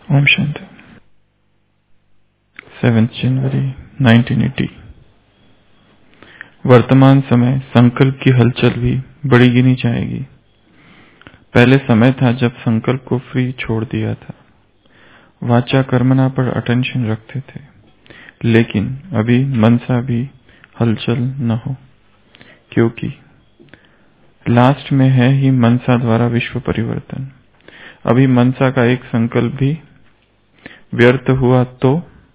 ओम शांति। 7 जनवरी 1980। वर्तमान समय संकल्प की हलचल भी बड़ी गिनी जाएगी। पहले समय था जब संकल्प को फ्री छोड़ दिया था, वाचा कर्मणा पर अटेंशन रखते थे, लेकिन अभी मनसा भी हलचल न हो, क्योंकि लास्ट में है ही मनसा द्वारा विश्व परिवर्तन। अभी मनसा का एक संकल्प भी व्यर्थ हुआ तो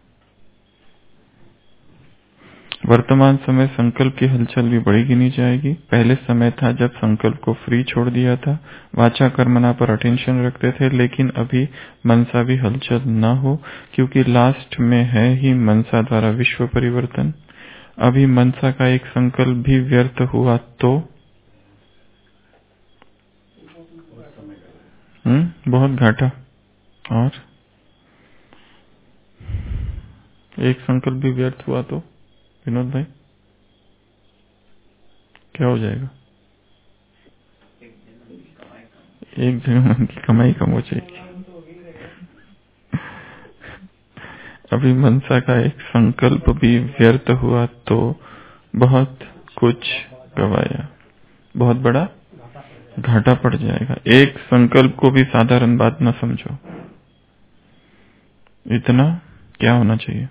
वर्तमान समय संकल्प की हलचल भी बड़ी गिनी जाएगी। पहले समय था जब संकल्प को फ्री छोड़ दिया था, वाचा कर्मणा पर अटेंशन रखते थे, लेकिन अभी मनसा भी हलचल न हो, क्योंकि लास्ट में है ही मनसा द्वारा विश्व परिवर्तन। अभी मनसा का एक संकल्प भी व्यर्थ हुआ तो बहुत घाटा। और एक संकल्प भी व्यर्थ हुआ तो विनोद भाई क्या हो जाएगा? एक जगह मन की कमाई कम हो जाएगी। अभी मनसा का एक संकल्प भी व्यर्थ हुआ तो बहुत कुछ गवाया, बहुत बड़ा घाटा पड़ जाएगा। एक संकल्प को भी साधारण बात न समझो। इतना क्या होना चाहिए?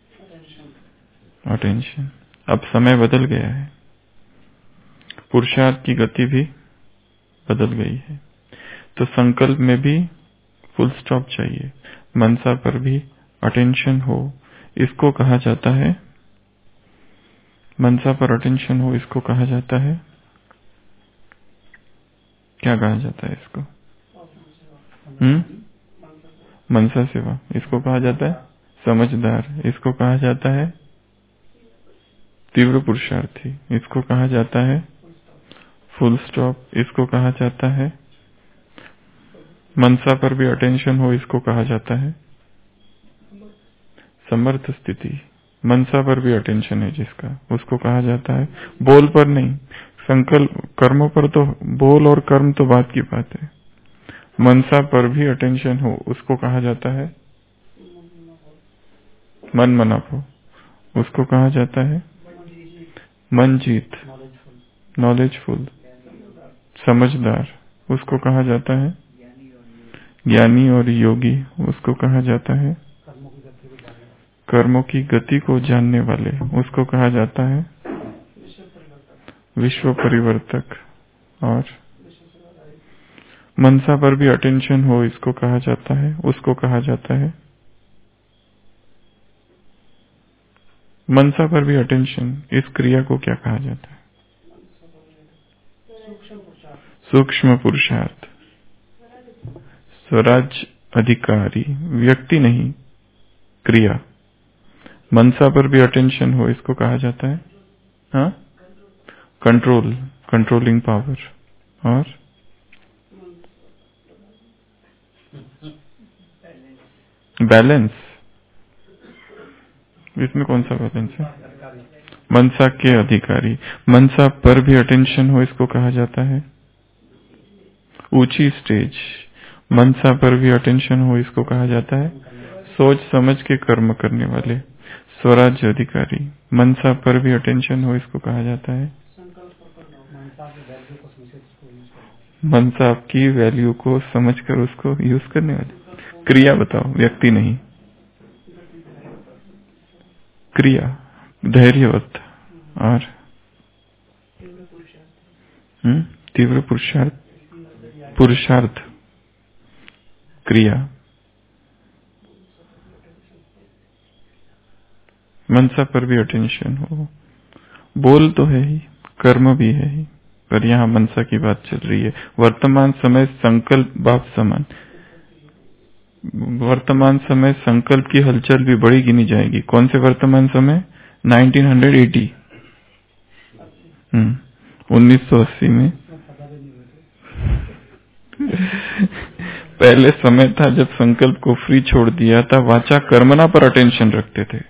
अटेंशन। अब समय बदल गया है, पुरुषार्थ की गति भी बदल गई है, तो संकल्प में भी फुल स्टॉप चाहिए। मनसा पर भी अटेंशन हो, इसको कहा जाता है, मनसा पर अटेंशन हो इसको कहा जाता है, क्या कहा जाता है इसको? मनसा सेवा। इसको कहा जाता है समझदार। इसको कहा जाता है तीव्र पुरुषार्थी। इसको कहा जाता है फुल स्टॉप। इसको कहा जाता है मनसा पर भी अटेंशन हो, इसको कहा जाता है समर्थ स्थिति। मनसा पर भी अटेंशन है जिसका, उसको कहा जाता है, बोल पर नहीं, संकल्प कर्मों पर तो बोल और कर्म तो बात की बात है, मनसा पर भी अटेंशन हो उसको कहा जाता है मन मनाभव। उसको कहा जाता है मनजीत, नॉलेजफुल, समझदार। उसको कहा जाता है ज्ञानी और योगी। उसको कहा जाता है कर्मों की गति को जानने वाले। उसको कहा जाता है विश्व परिवर्तक। और मनसा पर भी अटेंशन हो इसको कहा जाता है, उसको कहा जाता है मनसा पर भी अटेंशन। इस क्रिया को क्या कहा जाता है? सूक्ष्म पुरुषार्थ। स्वराज अधिकारी, व्यक्ति नहीं क्रिया। मनसा पर भी अटेंशन हो इसको कहा जाता है कंट्रोल, कंट्रोलिंग पावर। और बैलेंस। इसमें कौन सा बैलेंस है? मनसा के अधिकारी। मनसा पर भी अटेंशन हो इसको कहा जाता है ऊंची स्टेज। मनसा पर भी अटेंशन हो इसको कहा जाता है सोच समझ के कर्म करने वाले, स्वराज्य अधिकारी। मनसा पर भी अटेंशन हो इसको कहा जाता है मनसा की वैल्यू को समझकर उसको यूज करने वाले। क्रिया बताओ, व्यक्ति नहीं क्रिया। धैर्यवत। और तीव्र पुरुषार्थ, पुरुषार्थ क्रिया। मनसा पर भी अटेंशन हो, बोल तो है ही, कर्म भी है ही, पर यहाँ मनसा की बात चल रही है। वर्तमान समय संकल्प बाप समान। वर्तमान समय संकल्प की हलचल भी बड़ी गिनी जाएगी। कौन से वर्तमान समय? 1980, 1980 में पहले समय था जब संकल्प को फ्री छोड़ दिया था, वाचा कर्मणा पर अटेंशन रखते थे,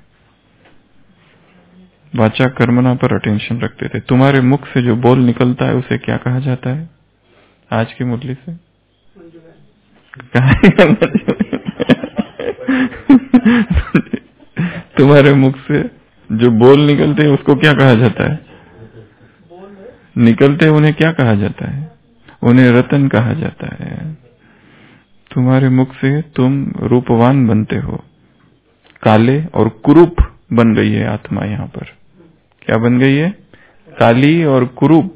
वाचा कर्मणा पर अटेंशन रखते थे। तुम्हारे मुख से जो बोल निकलता है उसे क्या कहा जाता है? आज की मुरली से तुम्हारे मुख से जो बोल निकलते हैं उसको क्या कहा जाता है? निकलते उन्हें क्या कहा जाता है? उन्हें रतन कहा जाता है। तुम्हारे मुख से तुम रूपवान बनते हो। काले और कुरूप बन गई है आत्मा यहाँ पर। क्या बन गई है? काली और कुरूप।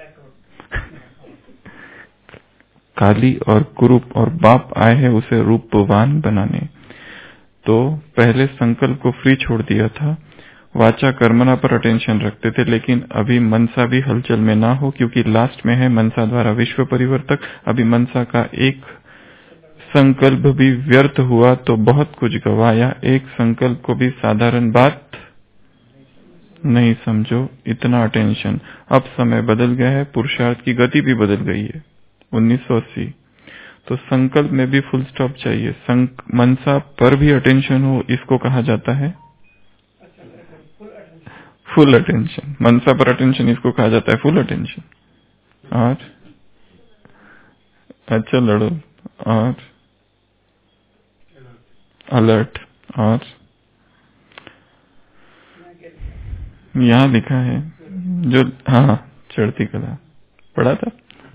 काली और कुरूप, और बाप आए हैं उसे रूपवान बनाने। तो पहले संकल्प को फ्री छोड़ दिया था, वाचा कर्मणा पर अटेंशन रखते थे, लेकिन अभी मनसा भी हलचल में ना हो, क्योंकि लास्ट में है मनसा द्वारा विश्व परिवर्तक। अभी मनसा का एक संकल्प भी व्यर्थ हुआ तो बहुत कुछ गवाया। एक संकल्प को भी साधारण बात नहीं समझो, इतना अटेंशन। अब समय बदल गया है, पुरुषार्थ की गति भी बदल गई है। 1980 तो संकल्प में भी फुल स्टॉप चाहिए। मनसा पर भी अटेंशन हो, इसको कहा जाता है फुल अटेंशन। मनसा पर अटेंशन, इसको कहा जाता है फुल अटेंशन। और अच्छा लड़ो, और अलर्ट। और यहाँ लिखा है जो, हाँ, चढ़ती कला पढ़ा था।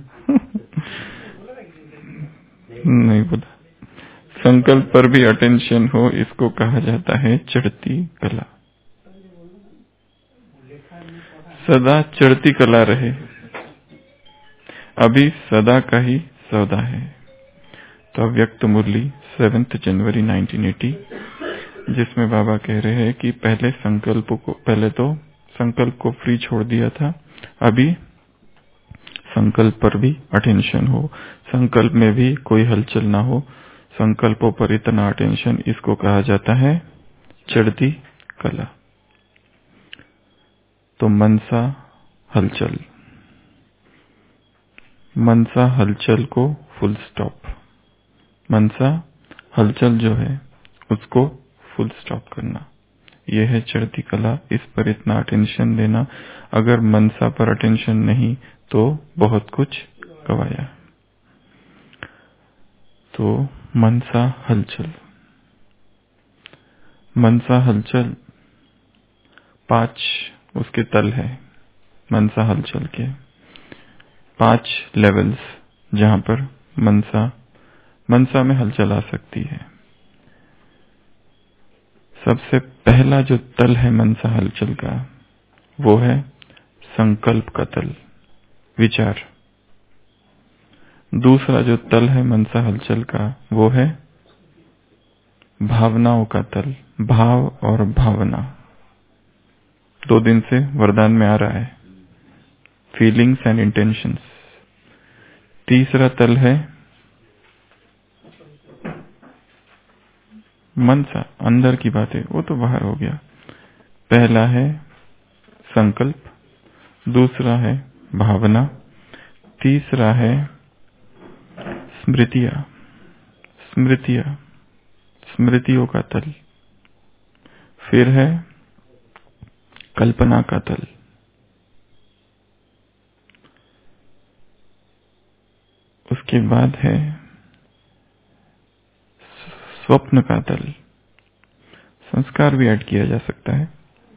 नहीं बोला। संकल्प पर भी अटेंशन हो, इसको कहा जाता है चढ़ती कला। सदा चढ़ती कला रहे। अभी सदा का ही सौदा है। तो अव्यक्त मुरली 7 जनवरी 1980, जिसमें बाबा कह रहे हैं कि पहले तो संकल्प को फ्री छोड़ दिया था, अभी संकल्प पर भी अटेंशन हो, संकल्प में भी कोई हलचल ना हो, संकल्पों पर इतना अटेंशन, इसको कहा जाता है चढ़ती कला। तो मनसा हलचल, मनसा हलचल को फुल स्टॉप। मनसा हलचल जो है उसको फुल स्टॉप करना, यह है चढ़ती कला। इस पर इतना अटेंशन देना। अगर मनसा पर अटेंशन नहीं तो बहुत कुछ गवाया। तो मनसा हलचल, मनसा हलचल 5 उसके तल है। मनसा हलचल के 5 लेवल्स, जहां पर मनसा में हलचल आ सकती है। सबसे पहला जो तल है मनसा हलचल का, वो है संकल्प का तल, विचार। दूसरा जो तल है मनसा हलचल का, वो है भावनाओं का तल, भाव और भावना। 2 दिन से वरदान में आ रहा है, फीलिंग्स एंड इंटेंशंस। तीसरा तल है मनसा, अंदर की बातें, वो तो बाहर हो गया। पहला है संकल्प, दूसरा है भावना, तीसरा है स्मृतियों का तल, फिर है कल्पना का तल, उसके बाद है स्वप्न का तल। संस्कार भी ऐड किया जा सकता है।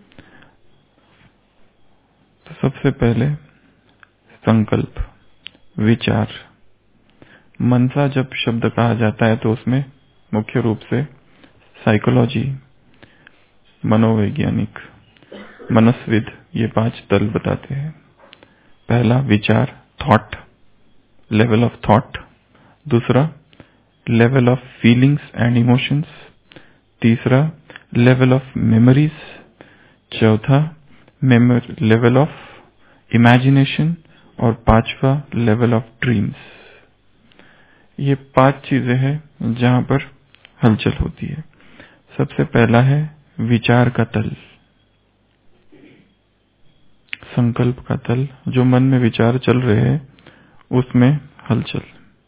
तो सबसे पहले संकल्प, विचार। मनसा जब शब्द कहा जाता है तो उसमें मुख्य रूप से साइकोलॉजी, मनोवैज्ञानिक, मनस्विद, ये 5 तल बताते हैं। पहला विचार, थॉट, लेवल ऑफ थॉट। दूसरा level of feelings and emotions. तीसरा लेवल ऑफ मेमोरीज। चौथा लेवल ऑफ इमेजिनेशन। और 5वां लेवल ऑफ ड्रीम्स। ये 5 चीजें हैं जहां पर हलचल होती है। सबसे पहला है विचार का तल, संकल्प का तल। जो मन में विचार चल रहे हैं उसमें हलचल।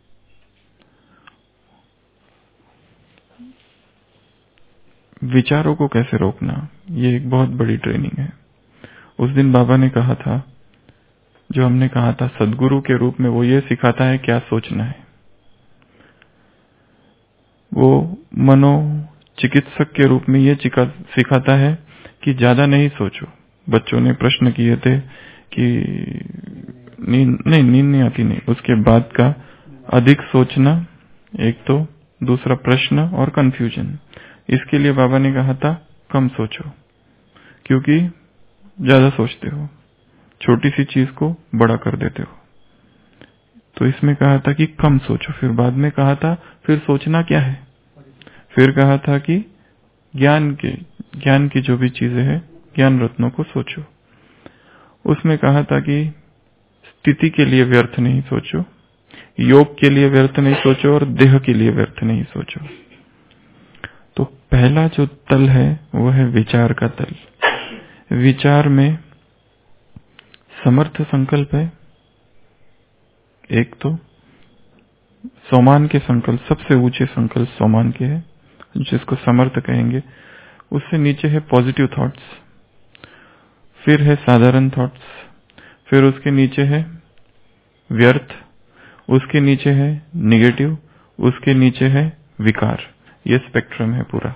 विचारों को कैसे रोकना, ये एक बहुत बड़ी ट्रेनिंग है। उस दिन बाबा ने कहा था, जो हमने कहा था सदगुरु के रूप में, वो ये सिखाता है क्या सोचना है। वो चिकित्सक के रूप में ये सिखाता है कि ज्यादा नहीं सोचो। बच्चों ने प्रश्न किए थे कि नींद नहीं आती, नहीं, उसके बाद का अधिक सोचना एक तो, दूसरा प्रश्न और कंफ्यूजन। इसके लिए बाबा ने कहा था कम सोचो, क्योंकि ज्यादा सोचते हो, छोटी सी चीज को बड़ा कर देते हो। तो इसमें कहा था कि कम सोचो। फिर बाद में कहा था फिर सोचना क्या है, फिर कहा था कि ज्ञान की जो भी चीजें हैं, ज्ञान रत्नों को सोचो। उसमें कहा था कि स्थिति के लिए व्यर्थ नहीं सोचो, योग के लिए व्यर्थ नहीं सोचो और देह के लिए व्यर्थ नहीं सोचो। तो पहला जो तल है वो है विचार का तल। विचार में समर्थ संकल्प है एक तो, सोमान के संकल्प, सबसे ऊंचे संकल्प सोमान के है, जिसको समर्थ कहेंगे। उससे नीचे है पॉजिटिव थॉट्स, फिर है साधारण थॉट्स, फिर उसके नीचे है व्यर्थ, उसके नीचे है निगेटिव, उसके नीचे है विकार। ये स्पेक्ट्रम है पूरा।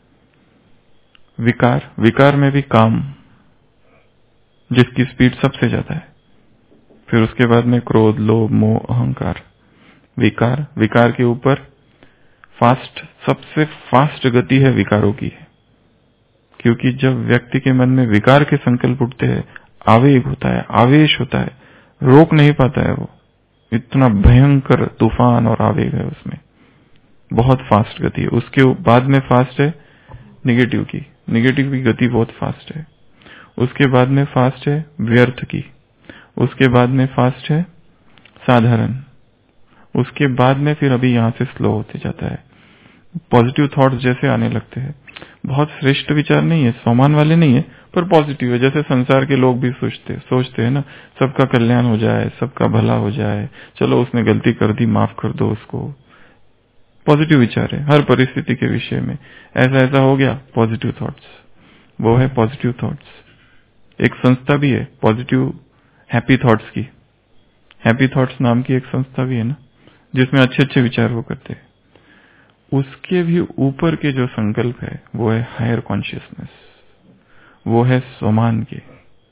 विकार में भी काम, जिसकी स्पीड सबसे ज्यादा है। फिर उसके बाद में क्रोध, लोभ, मोह, अहंकार। विकार के ऊपर सबसे फास्ट गति है विकारों की, क्योंकि जब व्यक्ति के मन में विकार के संकल्प उठते हैं, आवेग होता है, आवेश होता है, रोक नहीं पाता है वो। इतना भयंकर तूफान और आवेग है उसमें, बहुत फास्ट गति है। उसके बाद में फास्ट है निगेटिव की गति बहुत फास्ट है। उसके बाद में फास्ट है व्यर्थ की, उसके बाद में फास्ट है साधारण, उसके बाद में फिर अभी यहां से स्लो होते जाता है। पॉजिटिव थॉट्स जैसे आने लगते हैं, बहुत श्रेष्ठ विचार नहीं है, सोमान वाले नहीं है, पर पॉजिटिव है। जैसे संसार के लोग भी सोचते हैं ना, सबका कल्याण हो जाए, सबका भला हो जाए, चलो उसने गलती कर दी, माफ कर दो उसको। पॉजिटिव विचार है हर परिस्थिति के विषय में। ऐसा हो गया, पॉजिटिव थॉट्स, वो है पॉजिटिव थॉट्स। एक संस्था भी है पॉजिटिव हैप्पी थॉट्स की, हैप्पी थॉट्स नाम की एक संस्था भी है ना, जिसमें अच्छे अच्छे विचार वो करते हैं। उसके भी ऊपर के जो संकल्प है वो है हायर कॉन्शियसनेस, वो है सोमान के।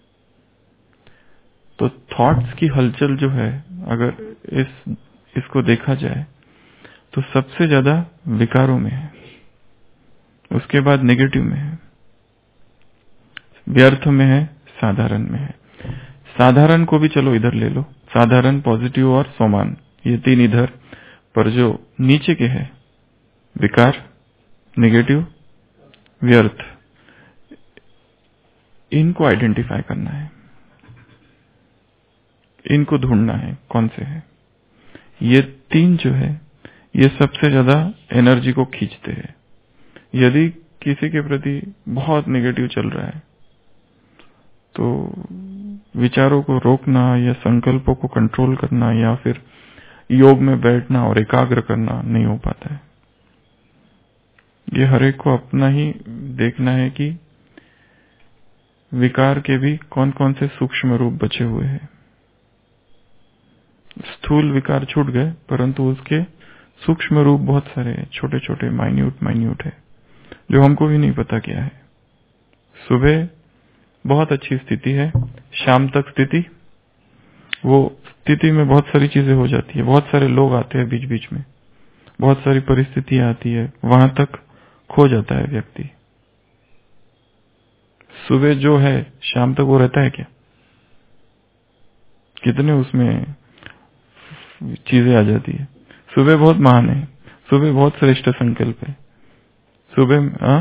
तो थॉट्स की हलचल जो है, अगर इसको देखा जाए तो सबसे ज्यादा विकारों में है, उसके बाद नेगेटिव में है, व्यर्थ में है, साधारण में है। साधारण को भी चलो इधर ले लो, साधारण, पॉजिटिव और सोमान, ये तीन इधर, पर जो नीचे के है विकार, नेगेटिव, व्यर्थ, इनको आइडेंटिफाई करना है, इनको ढूंढना है कौन से है। ये तीन जो है ये सबसे ज्यादा एनर्जी को खींचते हैं। यदि किसी के प्रति बहुत नेगेटिव चल रहा है तो विचारों को रोकना या संकल्पों को कंट्रोल करना या फिर योग में बैठना और एकाग्र करना नहीं हो पाता है। ये हर एक को अपना ही देखना है कि विकार के भी कौन कौन से सूक्ष्म रूप बचे हुए हैं। स्थूल विकार छूट गए, परंतु उसके सूक्ष्म रूप बहुत सारे हैं, छोटे छोटे माइन्यूट है, जो हमको भी नहीं पता क्या है। सुबह बहुत अच्छी स्थिति है, शाम तक स्थिति, वो स्थिति में बहुत सारी चीजें हो जाती है, बहुत सारे लोग आते हैं बीच बीच में, बहुत सारी परिस्थितियां आती है, वहां तक खो जाता है व्यक्ति। सुबह जो है शाम तक वो रहता है क्या? कितने उसमें चीजें आ जाती है। सुबह बहुत महान है, सुबह बहुत श्रेष्ठ संकल्प है, सुबह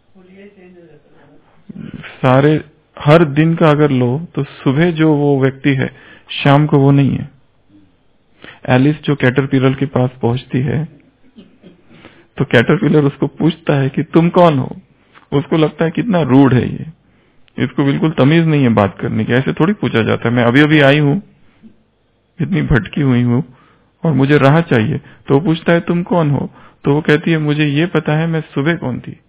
सारे हर दिन का अगर लो तो सुबह जो वो व्यक्ति है शाम को वो नहीं है। एलिस जो कैटरपिलर के पास पहुंचती है तो कैटरपिलर उसको पूछता है कि तुम कौन हो। उसको लगता है कितना रूड है ये, इसको बिल्कुल तमीज नहीं है बात करने की, ऐसे थोड़ी पूछा जाता है। मैं अभी अभी आई हूँ, इतनी भटकी हुई हूँ और मुझे राह चाहिए, तो वो पूछता है तुम कौन हो, तो वो कहती है मुझे ये पता है मैं सुबह कौन थी,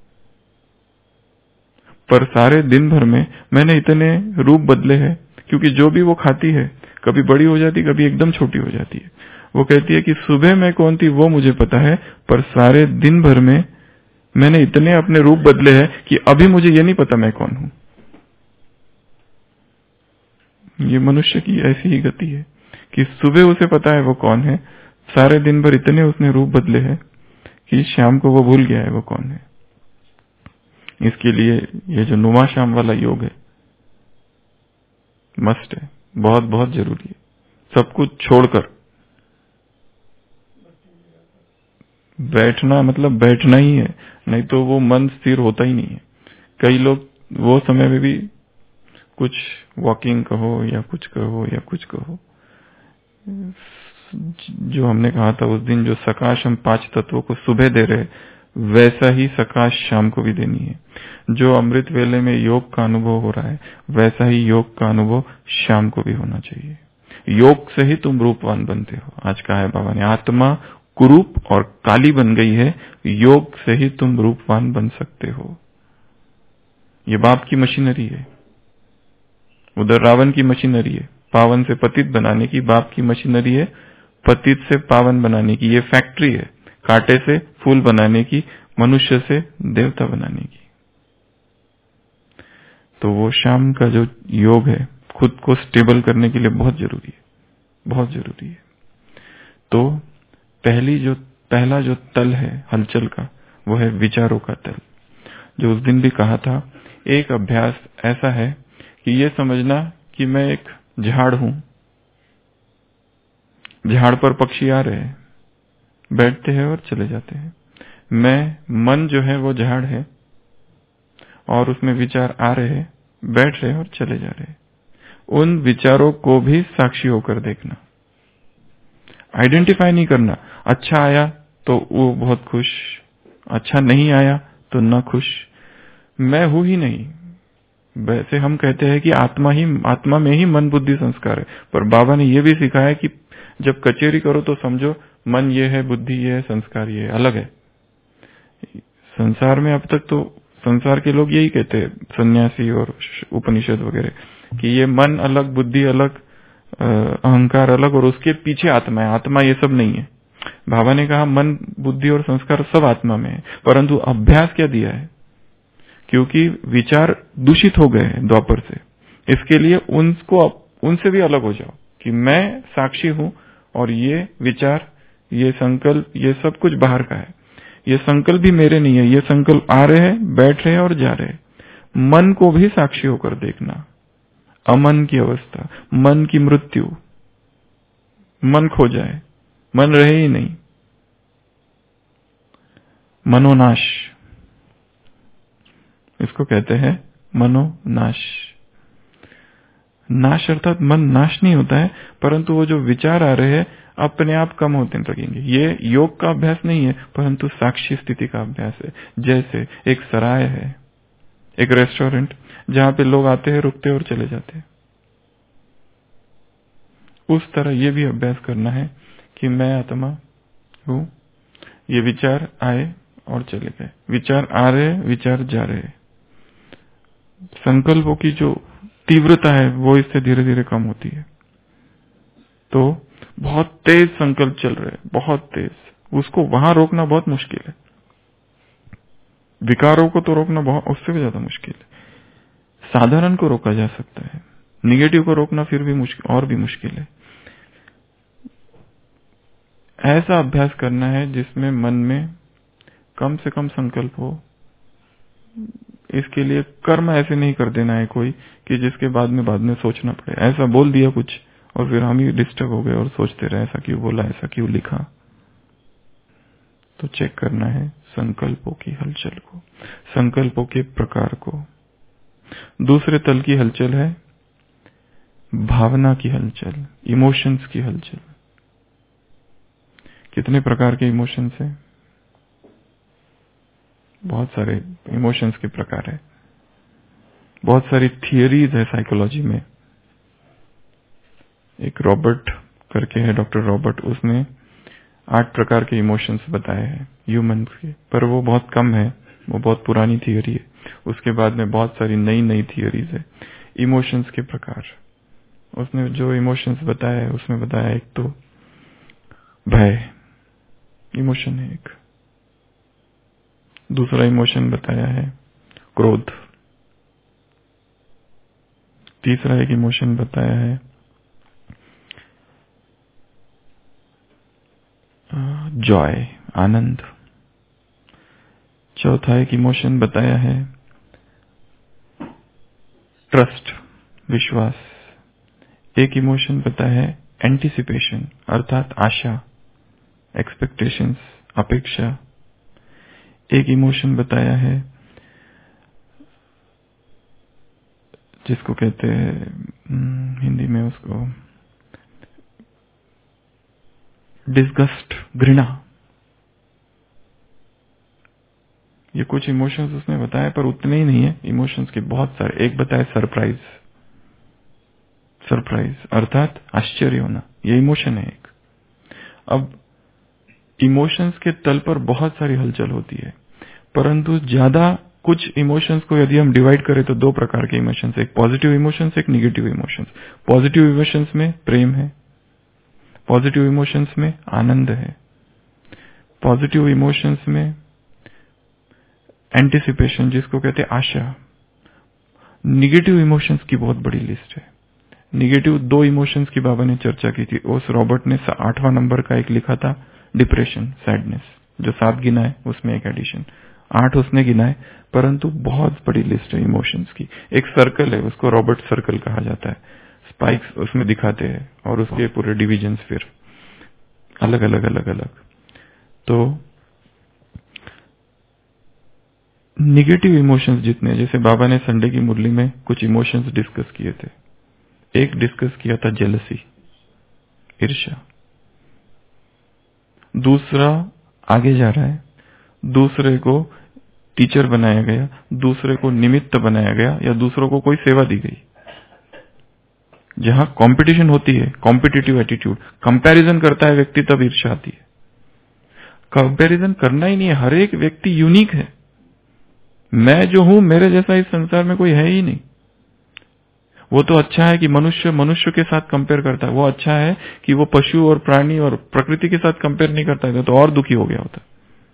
पर सारे दिन भर में मैंने इतने रूप बदले हैं, क्योंकि जो भी वो खाती है कभी बड़ी हो जाती, कभी एकदम छोटी हो जाती है। वो कहती है कि सुबह मैं कौन थी वो मुझे पता है, पर सारे दिन भर में मैंने इतने अपने रूप बदले हैं कि अभी मुझे ये नहीं पता मैं कौन हूं। ये मनुष्य की ऐसी ही गति है कि सुबह उसे पता है वो कौन है, सारे दिन भर इतने उसने रूप बदले हैं कि शाम को वो भूल गया है वो कौन है। इसके लिए ये जो नुमा शाम वाला योग है मस्ट है, बहुत बहुत जरूरी है। सब कुछ छोड़कर बैठना मतलब बैठना ही है, नहीं तो वो मन स्थिर होता ही नहीं है। कई लोग वो समय में भी कुछ वॉकिंग कहो या कुछ कहो, जो हमने कहा था उस दिन, जो सकाश हम 5 तत्वों को सुबह दे रहे वैसा ही सकाश शाम को भी देनी है। जो अमृत वेले में योग का अनुभव हो रहा है वैसा ही योग का अनुभव शाम को भी होना चाहिए। योग से ही तुम रूपवान बनते हो। आज कहा है बाबा ने, आत्मा कुरूप और काली बन गई है, योग से ही तुम रूपवान बन सकते हो। ये बाप की मशीनरी है, उधर रावण की मशीनरी है, पावन से पतित बनाने की। बाप की मशीनरी है पतित से पावन बनाने की। ये फैक्ट्री है कांटे से फूल बनाने की, मनुष्य से देवता बनाने की। तो वो शाम का जो योग है खुद को स्टेबल करने के लिए बहुत जरूरी है, बहुत जरूरी है। तो पहला जो तल है हलचल का, वो है विचारों का तल। जो उस दिन भी कहा था, एक अभ्यास ऐसा है कि ये समझना कि मैं एक झाड़ हूं, झाड़ पर पक्षी आ रहे हैं, बैठते हैं और चले जाते हैं। मैं मन जो है वो झाड़ है और उसमें विचार आ रहे हैं, बैठ रहे हैं और चले जा रहे हैं। उन विचारों को भी साक्षी होकर देखना, आइडेंटिफाई नहीं करना। अच्छा आया तो वो बहुत खुश, अच्छा नहीं आया तो न खुश। मैं हूं ही नहीं। वैसे हम कहते हैं कि आत्मा में ही मन बुद्धि संस्कार है, पर बाबा ने यह भी सिखाया कि जब कचेरी करो तो समझो मन ये है, बुद्धि ये है, संस्कार ये है, अलग है। संसार में अब तक तो संसार के लोग यही कहते हैं, सन्यासी और उपनिषद वगैरह, कि ये मन अलग, बुद्धि अलग, अहंकार अलग और उसके पीछे आत्मा है। आत्मा ये सब नहीं है। बाबा ने कहा मन बुद्धि और संस्कार सब आत्मा में है, परंतु अभ्यास क्या दिया है, क्योंकि विचार दूषित हो गए हैं द्वापर से, इसके लिए उनसे भी अलग हो जाओ कि मैं साक्षी हूं और ये विचार, ये संकल्प, ये सब कुछ बाहर का है। ये संकल्प भी मेरे नहीं है, ये संकल्प आ रहे हैं, बैठ रहे हैं और जा रहे हैं। मन को भी साक्षी होकर देखना। अमन की अवस्था, मन की मृत्यु, मन खो जाए, मन रहे ही नहीं, मनोनाश, इसको कहते हैं मनोनाश। नाश अर्थात मन नाश नहीं होता है, परंतु वो जो विचार आ रहे हैं अपने आप कम होते लगेंगे। ये योग का अभ्यास नहीं है, परंतु साक्षी स्थिति का अभ्यास है। जैसे एक सराय है, एक रेस्टोरेंट, जहां पे लोग आते हैं, रुकते और चले जाते हैं, उस तरह ये भी अभ्यास करना है कि मैं आत्मा हूं। ये विचार आए और चले गए, विचार आ रहे, विचार जा रहे। संकल्पों की जो तीव्रता है वो इससे धीरे धीरे कम होती है। तो बहुत तेज संकल्प चल रहे हैं, बहुत तेज, उसको वहां रोकना बहुत मुश्किल है। विकारों को तो रोकना बहुत, उससे भी ज्यादा मुश्किल है। साधारण को रोका जा सकता है, निगेटिव को रोकना फिर भी मुश्किल, और भी मुश्किल है। ऐसा अभ्यास करना है जिसमें मन में कम से कम संकल्प हो। इसके लिए कर्म ऐसे नहीं कर देना है कोई कि जिसके बाद में सोचना पड़े। ऐसा बोल दिया कुछ और फिर हम ही डिस्टर्ब हो गए और सोचते रहे ऐसा क्यों बोला, ऐसा क्यों लिखा। तो चेक करना है संकल्पों की हलचल को, संकल्पों के प्रकार को। दूसरे तल की हलचल है भावना की हलचल, इमोशंस की हलचल। कितने प्रकार के इमोशंस हैं? बहुत सारे इमोशंस के प्रकार है, बहुत सारी थियरीज है साइकोलॉजी में। एक रॉबर्ट करके है, डॉक्टर रॉबर्ट, उसने 8 प्रकार के इमोशंस बताए हैं ह्यूमन के, पर वो बहुत कम है, वो बहुत पुरानी थियरी है। उसके बाद में बहुत सारी नई नई थियरीज है इमोशंस के प्रकार। उसने जो इमोशंस बताया है उसमें बताया, एक तो भय इमोशन है, एक दूसरा इमोशन बताया है क्रोध। तीसरा एक इमोशन बताया है जॉय, आनंद। चौथा एक इमोशन बताया है ट्रस्ट, विश्वास। एक इमोशन बताया है एंटिसिपेशन, अर्थात आशा, एक्सपेक्टेशंस, अपेक्षा। एक इमोशन बताया है जिसको कहते हैं हिंदी में उसको डिस्गस्ट, घृणा। ये कुछ इमोशंस उसने बताया, पर उतने ही नहीं है इमोशंस के, बहुत सारे। एक बताया सरप्राइज, सरप्राइज अर्थात आश्चर्य होना, ये इमोशन है एक। अब इमोशंस के तल पर बहुत सारी हलचल होती है, परंतु ज्यादा कुछ इमोशंस को यदि हम डिवाइड करें तो दो प्रकार के इमोशंस, एक पॉजिटिव इमोशंस, एक निगेटिव इमोशंस। पॉजिटिव इमोशंस में प्रेम है, पॉजिटिव इमोशंस में आनंद है, पॉजिटिव इमोशंस में एंटिसिपेशन जिसको कहते हैं आशा। निगेटिव इमोशंस की बहुत बड़ी लिस्ट है। निगेटिव दो इमोशंस की बाबा ने चर्चा की थी। उस रॉबर्ट ने 8वां नंबर का एक लिखा था डिप्रेशन, सैडनेस, जो 7 गिना है उसमें एक एडिशन, 8 उसने गिना है, परंतु बहुत बड़ी लिस्ट है इमोशंस की। एक सर्कल है, उसको रॉबर्ट सर्कल कहा जाता है, स्पाइक्स उसमें दिखाते हैं और उसके पूरे डिविजन्स फिर अलग अलग अलग अलग। तो निगेटिव इमोशंस जितने, जैसे बाबा ने संडे की मुरली में कुछ इमोशंस डिस्कस किए थे। एक डिस्कस किया था जेलसी, ईर्ष्या। दूसरा आगे जा रहा है, दूसरे को टीचर बनाया गया, दूसरे को निमित्त बनाया गया, या दूसरों को कोई सेवा दी गई। जहां कंपटीशन होती है, कॉम्पिटिटिव एटीट्यूड, कंपैरिजन करता है व्यक्ति, तब ईर्ष्या आती है। कंपैरिजन करना ही नहीं है, हर एक व्यक्ति यूनिक है। मैं जो हूं, मेरे जैसा इस संसार में कोई है ही नहीं। वो तो अच्छा है कि मनुष्य मनुष्य के साथ कंपेयर करता है, वो अच्छा है कि वो पशु और प्राणी और प्रकृति के साथ कंपेयर नहीं करता है, तो और दुखी हो गया होता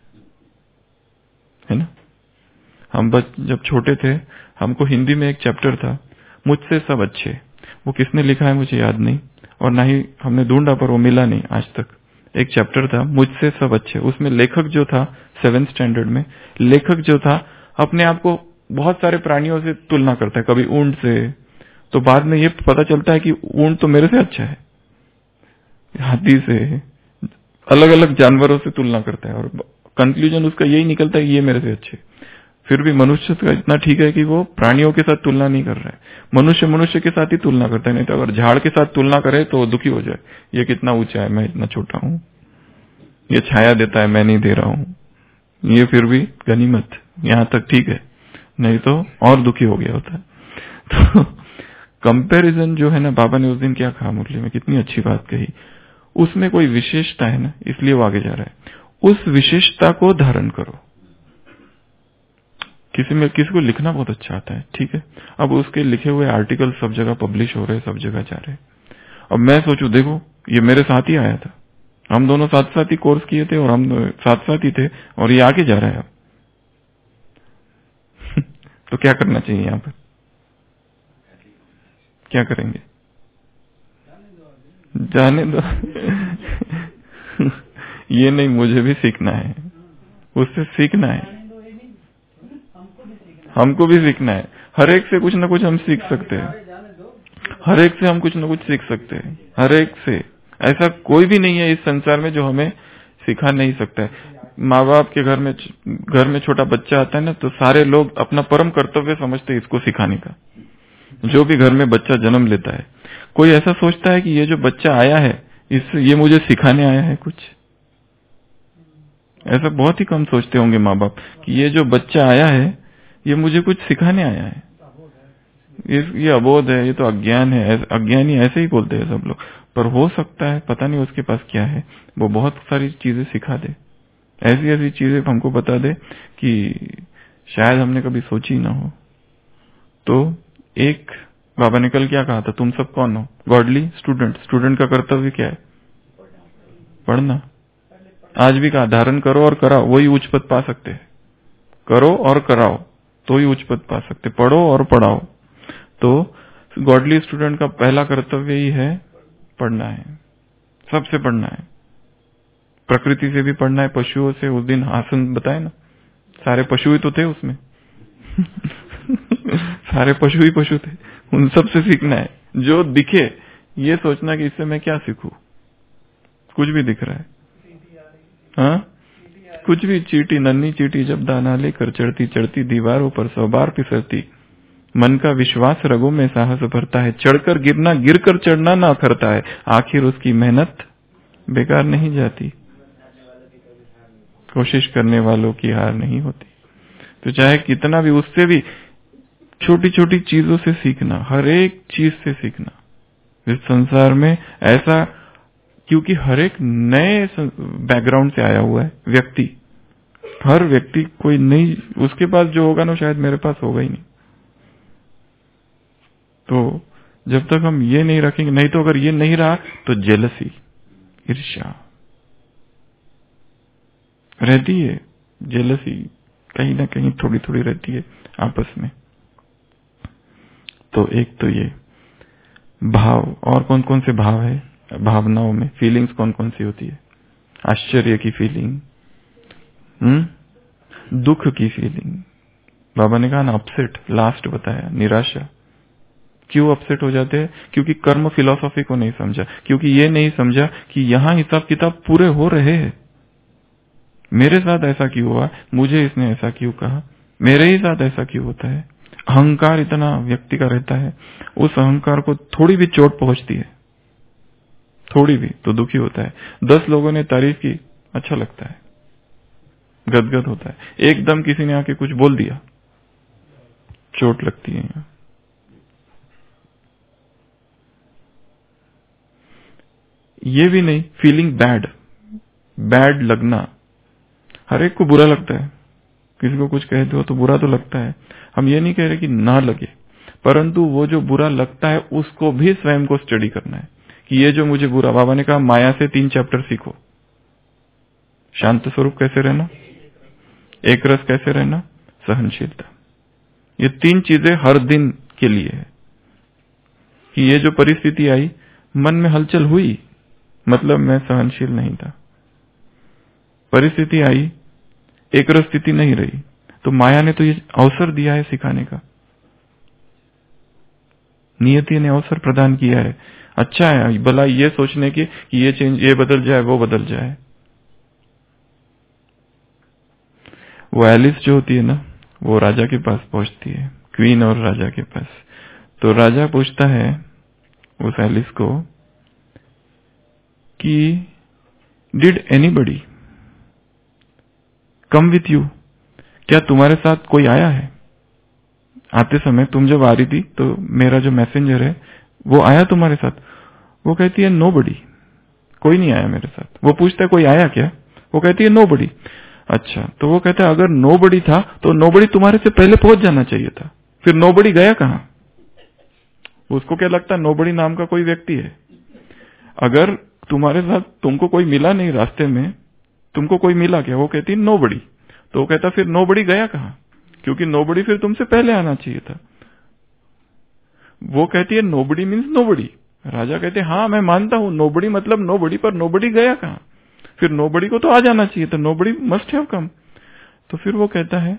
है ना। हम जब छोटे थे, हमको हिंदी में एक चैप्टर था, मुझसे सब अच्छे। वो किसने लिखा है मुझे याद नहीं, और ना ही हमने ढूंढा, पर वो मिला नहीं आज तक। एक चैप्टर था मुझसे सब अच्छे, उसमें लेखक जो था 7th स्टैंडर्ड में, लेखक जो था अपने आप को बहुत सारे प्राणियों से तुलना करता है, कभी ऊंट से, तो बाद में ये पता चलता है कि ऊंट तो मेरे से अच्छा है, हाथी से, अलग अलग जानवरों से तुलना करता है, और कंक्लूजन उसका यही निकलता है कि ये मेरे से अच्छे। फिर भी मनुष्य का इतना ठीक है कि वो प्राणियों के साथ तुलना नहीं कर रहा है। मनुष्य मनुष्य के साथ ही तुलना करता है, नहीं तो अगर झाड़ के साथ तुलना करे तो दुखी हो जाए, ये कितना ऊंचा है, मैं इतना छोटा हूं, ये छाया देता है, मैं नहीं दे रहा हूं, ये फिर भी गनीमत, यहां तक ठीक है, नहीं तो और दुखी हो गया होता है। तो कंपैरिजन जो है ना, बाबा ने उस दिन क्या कहा मुरली में, कितनी अच्छी बात कही, उसमें कोई विशेषता है ना, इसलिए वो आगे जा रहा है। उस विशेषता को धारण करो। किसी को लिखना बहुत अच्छा आता है, ठीक है, अब उसके लिखे हुए आर्टिकल सब जगह पब्लिश हो रहे, सब जगह जा रहे। अब मैं सोचूं, देखो ये मेरे साथ ही आया था, हम दोनों साथ साथ ही कोर्स किए थे और हम साथ साथ ही थे, और ये आगे जा रहा है अब। तो क्या करना चाहिए यहाँ पर, क्या करेंगे? जाने दो। ये नहीं, मुझे भी सीखना है, उससे सीखना है, हमको भी सीखना है। हर एक से कुछ ना कुछ हम सीख सकते हैं, हर एक से हम कुछ ना कुछ सीख सकते हैं, हर एक से। ऐसा कोई भी नहीं है इस संसार में जो हमें सिखा नहीं सकता है। माँ बाप के घर में छोटा बच्चा आता है ना, तो सारे लोग अपना परम कर्तव्य समझते हैं इसको सिखाने का। जो भी घर में बच्चा जन्म लेता है, कोई ऐसा सोचता है कि ये जो बच्चा आया है, ये मुझे सिखाने आया है कुछ? ऐसा बहुत ही कम सोचते होंगे माँ बाप कि ये जो बच्चा आया है, ये मुझे कुछ सिखाने आया है। ये अबोध है, ये तो अज्ञान है, अज्ञानी ऐसे ही बोलते हैं सब लोग। पर हो सकता है, पता नहीं उसके पास क्या है, वो बहुत सारी चीजें सिखा दे, ऐसी ऐसी चीजें हमको बता दे कि शायद हमने कभी सोची ना हो। तो एक बाबा ने कल क्या कहा था, तुम सब कौन हो? Godly student. स्टूडेंट का कर्तव्य क्या है? पढ़ना। आज भी कहा, धारण करो और कराओ, वही उच्च पद पा सकते हैं। करो और कराओ तो ही उच्च पद पा सकते, पढ़ो और पढ़ाओ। तो गॉडली स्टूडेंट का पहला कर्तव्य ही है पढ़ना है, सबसे पढ़ना है, प्रकृति से भी पढ़ना है, पशुओं से। उस दिन आसन बताए ना, सारे पशु ही तो थे उसमें सारे पशु ही पशु थे, उन सब से सीखना है। जो दिखे ये सोचना कि इससे मैं क्या सीखूं, कुछ भी दिख रहा है, हाँ कुछ भी, चींटी नन्ही चींटी जब दाना लेकर चढ़ती चढ़ती दीवारों पर 100 बार फिसलती, मन का विश्वास रगों में साहस भरता है, चढ़कर गिरना गिरकर चढ़ना ना करता है, आखिर उसकी मेहनत बेकार नहीं जाती, कोशिश करने वालों की हार नहीं होती। तो चाहे कितना भी, उससे भी छोटी छोटी चीजों से सीखना, हर एक चीज से सीखना इस संसार में ऐसा, क्योंकि हर एक नए बैकग्राउंड से आया हुआ है व्यक्ति, हर व्यक्ति कोई नहीं, उसके पास जो होगा ना शायद मेरे पास होगा ही नहीं। तो जब तक हम ये नहीं रखेंगे, नहीं तो अगर ये नहीं रहा तो जेलसी, ईर्ष्या रहती है, जेलसी कहीं ना कहीं थोड़ी थोड़ी रहती है आपस में। तो एक तो ये भाव, और कौन कौन से भाव है भावनाओं में, फीलिंग्स कौन कौन सी होती है? आश्चर्य की फीलिंग, दुख की फीलिंग, बाबा ने कहा ना अपसेट, लास्ट बताया निराशा। क्यों अपसेट हो जाते हैं? क्योंकि कर्म फिलॉसफी को नहीं समझा, क्योंकि ये नहीं समझा कि यहाँ हिसाब किताब पूरे हो रहे हैं। मेरे साथ ऐसा क्यों हुआ, मुझे इसने ऐसा क्यों कहा, मेरे ही साथ ऐसा क्यों होता है। अहंकार इतना व्यक्ति का रहता है, उस अहंकार को थोड़ी भी चोट पहुंचती है, थोड़ी भी, तो दुखी होता है। 10 लोगों ने तारीफ की, अच्छा लगता है, गदगद होता है। एकदम किसी ने आके कुछ बोल दिया, चोट लगती है। यहाँ ये भी नहीं, फीलिंग बैड, बैड लगना, हर एक को बुरा लगता है। किसी को कुछ कह दो तो बुरा तो लगता है, हम ये नहीं कह रहे कि ना लगे, परंतु वो जो बुरा लगता है उसको भी स्वयं को स्टडी करना है कि ये जो मुझे बुरा, बाबा ने कहा माया से 3 चैप्टर सीखो, शांत स्वरूप कैसे रहना, एक रस कैसे रहना, सहनशीलता। ये 3 चीजें हर दिन के लिए है कि ये जो परिस्थिति आई, मन में हलचल हुई, मतलब मैं सहनशील नहीं था, परिस्थिति आई, एक रस स्थिति नहीं रही, तो माया ने तो ये अवसर दिया है सिखाने का, नियति ने अवसर प्रदान किया है। अच्छा है भला ये सोचने की कि ये चेंज, ये बदल जाए, वो बदल जाए। वो एलिस जो होती है ना, वो राजा के पास पहुंचती है, क्वीन और राजा के पास। तो राजा पूछता है उस एलिस को कि did anybody come with you, क्या तुम्हारे साथ कोई आया है? आते समय तुम जब आ रही थी तो मेरा जो मैसेंजर है वो आया तुम्हारे साथ? वो कहती है नोबडी, कोई नहीं आया मेरे साथ। वो पूछता है कोई आया क्या? वो कहती है नोबडी। अच्छा, तो वो कहता है अगर नोबडी था तो नोबडी तुम्हारे से पहले पहुंच जाना चाहिए था, फिर नोबडी गया कहां? उसको क्या लगता है नोबडी नाम का कोई व्यक्ति है? अगर तुम्हारे साथ तुमको कोई मिला नहीं रास्ते में, तुमको कोई मिला क्या? वो कहती है नोबडी। तो वो कहता फिर नोबडी गया कहां? क्योंकि नोबडी फिर तुमसे पहले आना चाहिए था। वो कहती है नोबडी मीन्स नोबडी। राजा कहते हैं हाँ मैं मानता हूं नोबडी मतलब नोबडी, पर नोबडी गया कहां? फिर नोबडी को तो आ जाना चाहिए था, नोबडी मस्ट हैव कम। तो फिर वो कहता है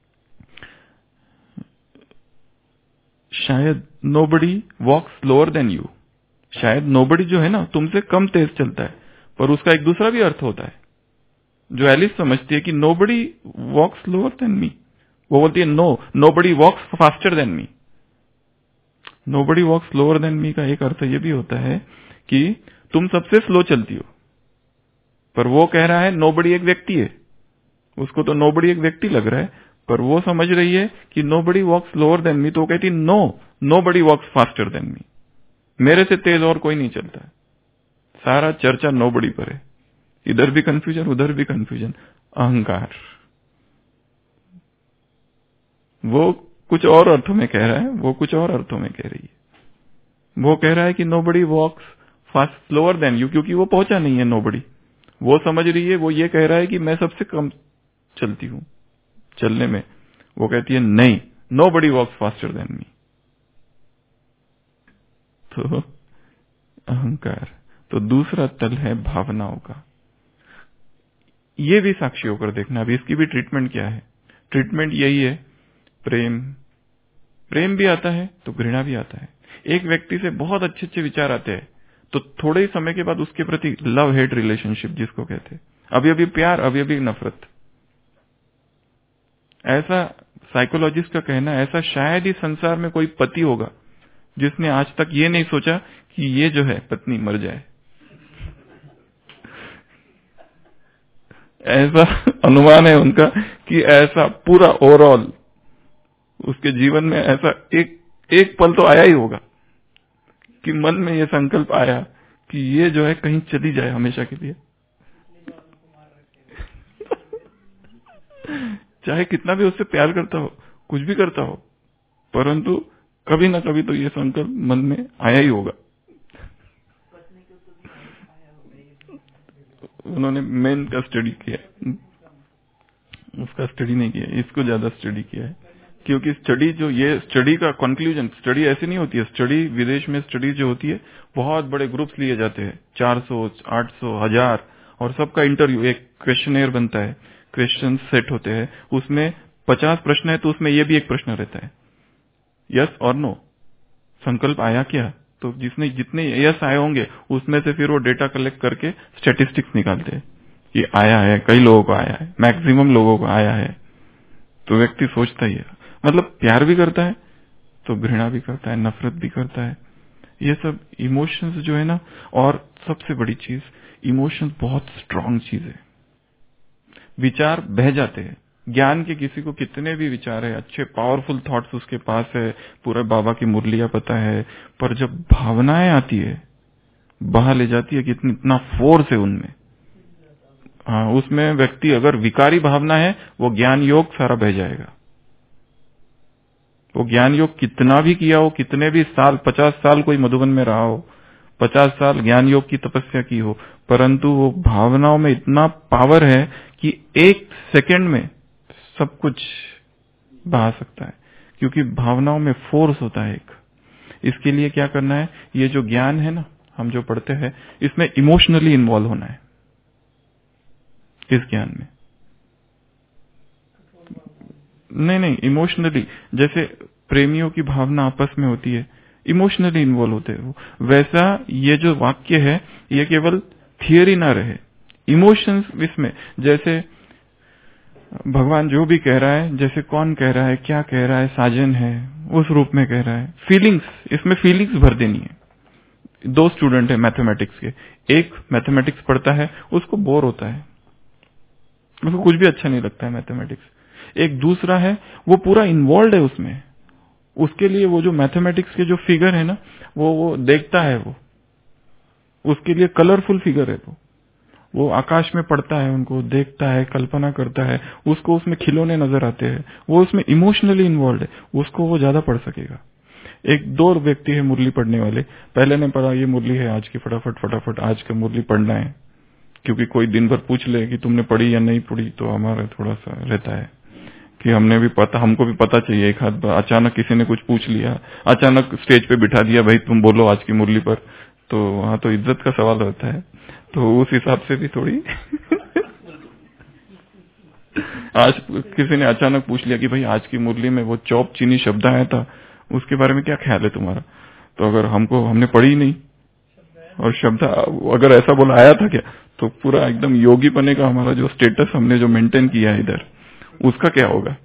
शायद nobody walk slower than you, शायद नोबडी जो है ना तुमसे कम तेज चलता है। पर उसका एक दूसरा भी अर्थ होता है जो एलिस समझती है कि nobody walk slower than me. वो बोलती है no, nobody walks faster than me. Nobody walk slower than me का एक अर्थ ये भी होता है कि तुम सबसे स्लो चलती हो, पर वो कह रहा है नोबडी एक व्यक्ति है, उसको तो नोबडी एक व्यक्ति लग रहा है, पर वो समझ रही है कि nobody walks slower than me. तो वो कहती no, nobody walks faster than me, मेरे से तेज और कोई नहीं चलता है। सारा चर्चा नोबडी पर है, इधर भी कंफ्यूजन उधर भी कंफ्यूजन। अहंकार वो कुछ और अर्थों में कह रहा है, वो कुछ और अर्थों में कह रही है। वो कह रहा है कि nobody walks fast slower than you, क्योंकि वो पहुंचा नहीं है नोबडी। वो समझ रही है, वो ये कह रहा है कि मैं सबसे कम चलती हूं, चलने में, वो कहती है नहीं, nobody walks faster than me. तो अहंकार। तो दूसरा तल है भावनाओं का। ये भी साक्षी होकर देखना। अभी इसकी भी ट्रीटमेंट क्या है? ट्रीटमेंट यही है, प्रेम भी आता है तो घृणा भी आता है। एक व्यक्ति से बहुत अच्छे अच्छे विचार आते हैं तो थोड़े ही समय के बाद उसके प्रति लव हेट रिलेशनशिप जिसको कहते हैं, अभी अभी प्यार, अभी अभी नफरत। ऐसा साइकोलॉजिस्ट का कहना है, ऐसा शायद ही संसार में कोई पति होगा जिसने आज तक ये नहीं सोचा कि ये जो है पत्नी मर जाए। ऐसा अनुमान है उनका कि ऐसा पूरा ओवरऑल उसके जीवन में ऐसा एक पल तो आया ही होगा कि मन में ये संकल्प आया कि ये जो है कहीं चली जाए हमेशा के लिए। चाहे कितना भी उससे प्यार करता हो, कुछ भी करता हो, परंतु कभी ना कभी तो ये संकल्प मन में आया ही होगा। उन्होंने मेन का स्टडी किया, उसका स्टडी नहीं किया, इसको ज्यादा स्टडी किया है। क्योंकि स्टडी जो ये स्टडी का कंक्लूजन, स्टडी ऐसी नहीं होती है। स्टडी विदेश में स्टडी जो होती है बहुत बड़े ग्रुप्स लिए जाते हैं, 400, 800, 1000, और सबका इंटरव्यू, एक क्वेश्चनेयर बनता है, क्वेश्चन सेट होते हैं, उसमें 50 प्रश्न है तो उसमें ये भी एक प्रश्न रहता है, यस और नो, संकल्प आया क्या? तो जितने यस आए होंगे उसमें से फिर वो डेटा कलेक्ट करके स्टैटिस्टिक्स निकालते हैं, ये आया है, कई लोगों को आया है, मैक्सिमम लोगों को आया है। तो व्यक्ति सोचता ही है, मतलब प्यार भी करता है तो घृणा भी करता है, नफरत भी करता है। ये सब इमोशंस जो है ना, और सबसे बड़ी चीज, इमोशंस बहुत स्ट्रांग चीज है। विचार बह जाते हैं, ज्ञान के किसी को कितने भी विचार है, अच्छे पावरफुल थॉट्स उसके पास है, पूरे बाबा की मुरलियां पता है, पर जब भावनाएं आती है बहा ले जाती है कि इतना फोर्स है उनमें। हाँ, उसमें व्यक्ति अगर विकारी भावना है, वो ज्ञान योग सारा बह जाएगा। वो ज्ञान योग कितना भी किया हो, कितने भी साल, 50 साल कोई मधुबन में रहा हो, 50 साल ज्ञान योग की तपस्या की हो, परंतु वो भावनाओं में इतना पावर है कि 1 सेकंड में सब कुछ बहा सकता है, क्योंकि भावनाओं में फोर्स होता है एक। इसके लिए क्या करना है, ये जो ज्ञान है ना हम जो पढ़ते हैं, इसमें इमोशनली इन्वॉल्व होना है। इस ज्ञान में नहीं, इमोशनली, जैसे प्रेमियों की भावना आपस में होती है, इमोशनली इन्वॉल्व होते हैं वो, वैसा ये जो वाक्य है ये केवल थियरी ना रहे, इमोशंस इसमें, जैसे भगवान जो भी कह रहा है, जैसे कौन कह रहा है, क्या कह रहा है, साजन है, उस रूप में कह रहा है। फीलिंग्स, इसमें फीलिंग्स भर देनी है। 2 स्टूडेंट है मैथमेटिक्स के, एक मैथमेटिक्स पढ़ता है, उसको बोर होता है, उसको कुछ भी अच्छा नहीं लगता है मैथमेटिक्स। एक दूसरा है, वो पूरा इन्वॉल्व है उसमें, उसके लिए वो जो मैथमेटिक्स के जो फिगर है ना, वो देखता है, वो उसके लिए कलरफुल फिगर है, वो आकाश में पड़ता है, उनको देखता है, कल्पना करता है, उसको उसमें खिलौने नजर आते हैं, वो उसमें इमोशनली इन्वॉल्व है, उसको वो ज्यादा पढ़ सकेगा। 1-2 व्यक्ति है मुरली पढ़ने वाले, पहले ने पढ़ा ये मुरली है आज की, फटाफट आज का मुरली पढ़ना है, क्योंकि कोई दिन भर पूछ ले कि तुमने पढ़ी या नहीं पढ़ी, तो हमारा थोड़ा सा रहता है कि हमको भी पता चाहिए। एक हाथ अचानक किसी ने कुछ पूछ लिया, अचानक स्टेज पे बिठा दिया, भाई तुम बोलो आज की मुरली पर, तो वहां तो इज्जत का सवाल रहता है। तो उस हिसाब से भी थोड़ी आज किसी ने अचानक पूछ लिया कि भाई आज की मुरली में वो चौप चीनी शब्द आया था, उसके बारे में क्या ख्याल है तुम्हारा? तो अगर हमने पढ़ी नहीं और शब्द अगर ऐसा बोला आया था क्या, तो पूरा एकदम योगी बने का हमारा जो स्टेटस हमने जो मेंटेन किया है इधर, उसका क्या होगा?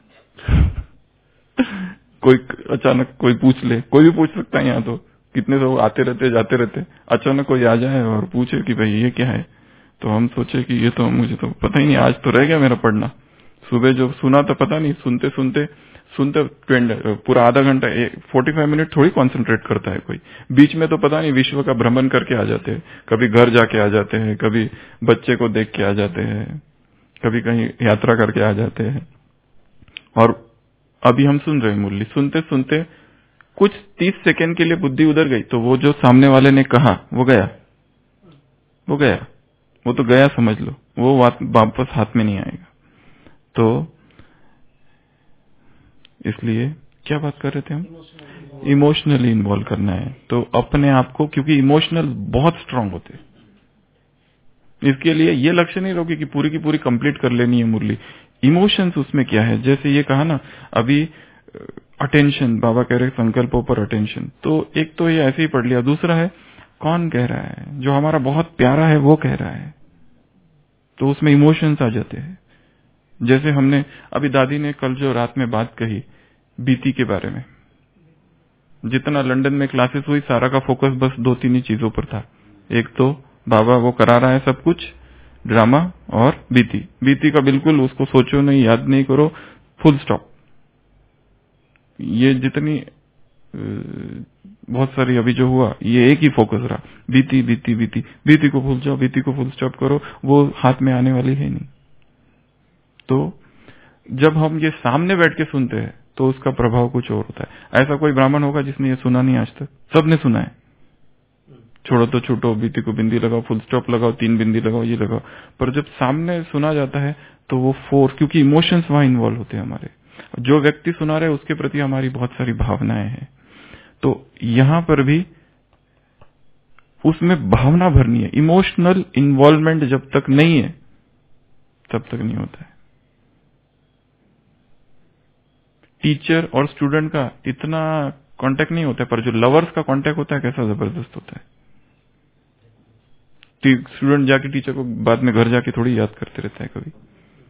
कोई अचानक कोई पूछ ले, कोई भी पूछ सकता है, यहाँ तो कितने लोग आते रहते जाते रहते, अचानक कोई आ जाए और पूछे कि भाई ये क्या है, तो हम सोचे कि ये तो मुझे तो पता ही नहीं, आज तो रह गया मेरा पढ़ना। सुबह जो सुना था पता नहीं, सुनते सुनते पूरा आधा घंटा 45 मिनट थोड़ी कंसंट्रेट करता है कोई, बीच में तो पता नहीं विश्व का भ्रमण करके आ जाते हैं, कभी घर जाके आ जाते हैं, कभी बच्चे को देख के आ जाते हैं, कभी कहीं यात्रा करके आ जाते हैं। और अभी हम सुन रहे हैं मुरली, सुनते सुनते कुछ 30 सेकंड के लिए बुद्धि उधर गई, तो वो जो सामने वाले ने कहा वो गया, वो तो गया समझ लो, वो वापस हाथ में नहीं आएगा। तो इसलिए क्या बात कर रहे थे हम? इमोशनली इन्वॉल्व करना है। तो अपने आप को, क्योंकि इमोशनल बहुत स्ट्रांग होते हैं, इसके लिए ये लक्ष्य नहीं रहोगे कि पूरी की पूरी कंप्लीट कर लेनी है मुरली। इमोशंस उसमें क्या है, जैसे ये कहा ना अभी अटेंशन, बाबा कह रहे संकल्पों पर अटेंशन, तो एक तो ये ऐसे ही पढ़ लिया, दूसरा है कौन कह रहा है, जो हमारा बहुत प्यारा है वो कह रहा है, तो उसमें इमोशंस आ जाते हैं। जैसे हमने अभी दादी ने कल जो रात में बात कही बीती के बारे में, जितना लंदन में क्लासेस हुई सारा का फोकस बस 2-3 ही चीजों पर था। एक तो बाबा वो करा रहा है सब कुछ, ड्रामा, और बीती का बिल्कुल उसको सोचो नहीं, याद नहीं करो, फुल स्टॉप। ये जितनी बहुत सारी अभी जो हुआ, ये एक ही फोकस रहा, बीती को भूल जाओ, बीती को फुल स्टॉप करो, वो हाथ में आने वाली है नहीं। तो जब हम ये सामने बैठ के सुनते हैं तो उसका प्रभाव कुछ और होता है। ऐसा कोई ब्राह्मण होगा जिसने ये सुना नहीं आज तक? सबने सुना है, छोड़ो तो छूटो, बीती को बिंदी लगाओ, फुल स्टॉप लगाओ, 3 बिंदी लगाओ, ये लगाओ। पर जब सामने सुना जाता है तो वो फोर्स, क्योंकि इमोशंस वहां इन्वॉल्व होते हैं हमारे, जो व्यक्ति सुना रहे उसके प्रति हमारी बहुत सारी भावनाएं हैं, तो यहां पर भी उसमें भावना भरनी है। इमोशनल इन्वॉल्वमेंट जब तक नहीं है तब तक नहीं होता है। टीचर और स्टूडेंट का इतना कांटेक्ट नहीं होता है, पर जो लवर्स का कांटेक्ट होता है कैसा जबरदस्त होता है। स्टूडेंट जाके टीचर को बाद में घर जाके थोड़ी याद करते रहता है कभी,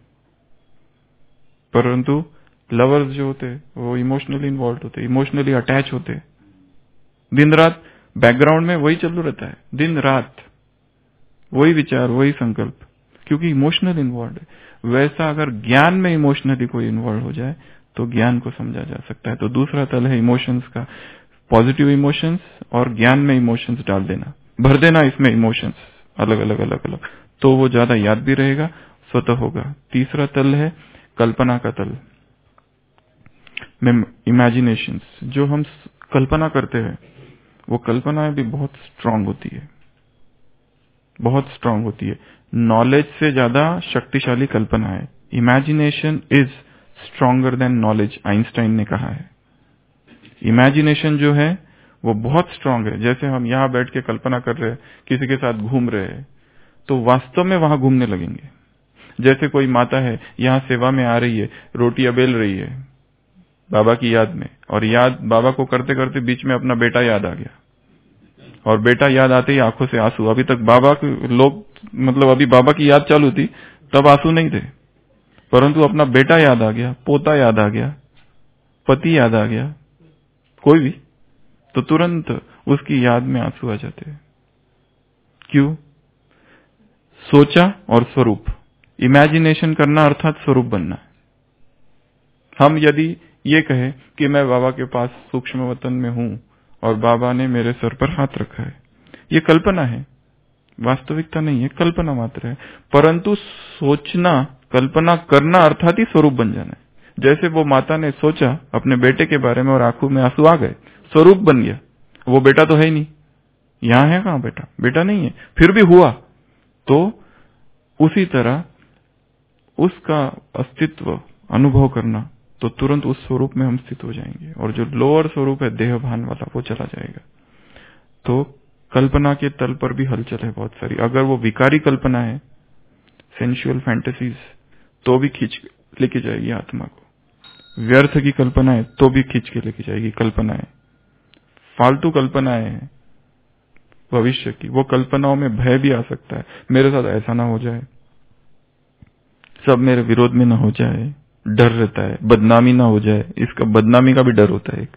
परंतु लवर्स जो होते हैं वो इमोशनली इन्वॉल्व होते, इमोशनली अटैच होते। दिन रात बैकग्राउंड में वही चालू रहता है, दिन रात वही विचार, वही संकल्प, क्योंकि इमोशनल इन्वॉल्व है। वैसा अगर ज्ञान में इमोशनली कोई इन्वॉल्व हो जाए तो ज्ञान को समझा जा सकता है। तो दूसरा तल है इमोशंस का, पॉजिटिव इमोशंस और ज्ञान में इमोशंस डाल देना, भर देना इसमें इमोशंस अलग अलग, तो वो ज्यादा याद भी रहेगा, स्वतः होगा। तीसरा तल है कल्पना का तल, इमेजिनेशंस। जो हम कल्पना करते हैं वो कल्पना भी बहुत स्ट्रांग होती है, बहुत स्ट्रांग होती है। नॉलेज से ज्यादा शक्तिशाली कल्पना है। Imagination is stronger than knowledge, Einstein ने कहा है। इमेजिनेशन जो है वो बहुत स्ट्रांग है। जैसे हम यहां बैठ के कल्पना कर रहे हैं किसी के साथ घूम रहे हैं, तो वास्तव में वहां घूमने लगेंगे। जैसे कोई माता है यहां सेवा में आ रही है, रोटियां बेल रही है बाबा की याद में, और याद बाबा को करते करते बीच में अपना बेटा याद आ गया, और बेटा याद आते ही आंखों से आंसू। अभी तक बाबा लोग, मतलब अभी बाबा की याद चालू थी तब आंसू नहीं थे, परंतु अपना बेटा याद आ गया, पोता याद आ गया, पति याद आ गया, कोई भी, तो तुरंत उसकी याद में आंसू आ जाते हैं। क्यों? सोचा और स्वरूप, इमेजिनेशन करना अर्थात स्वरूप बनना। हम यदि ये कहें कि मैं बाबा के पास सूक्ष्म वतन में हूं और बाबा ने मेरे सर पर हाथ रखा है, ये कल्पना है, वास्तविकता नहीं है, कल्पना मात्र है। परंतु सोचना, कल्पना करना अर्थात ही स्वरूप बन जाना है। जैसे वो माता ने सोचा अपने बेटे के बारे में और आंखों में आंसू आ गए, स्वरूप बन गया। वो बेटा तो है ही नहीं, यहां है कहां बेटा? बेटा नहीं है, फिर भी हुआ। तो उसी तरह उसका अस्तित्व अनुभव करना, तो तुरंत उस स्वरूप में हम स्थित हो जाएंगे, और जो लोअर स्वरूप है देह भान वाला वो चला जाएगा। तो कल्पना के तल पर भी हलचल है बहुत सारी। अगर वो विकारी कल्पना है, सेंसुअल फैंटेसीज, तो भी खींच लेके जाएगी आत्मा को। व्यर्थ की कल्पना है तो भी खींच के लेके जाएगी कल्पनाएं। फालतू कल्पनाएं हैं भविष्य की, वो कल्पनाओं में भय भी आ सकता है, मेरे साथ ऐसा ना हो जाए, सब मेरे विरोध में ना हो जाए, डर रहता है, बदनामी ना हो जाए, इसका बदनामी का भी डर होता है एक।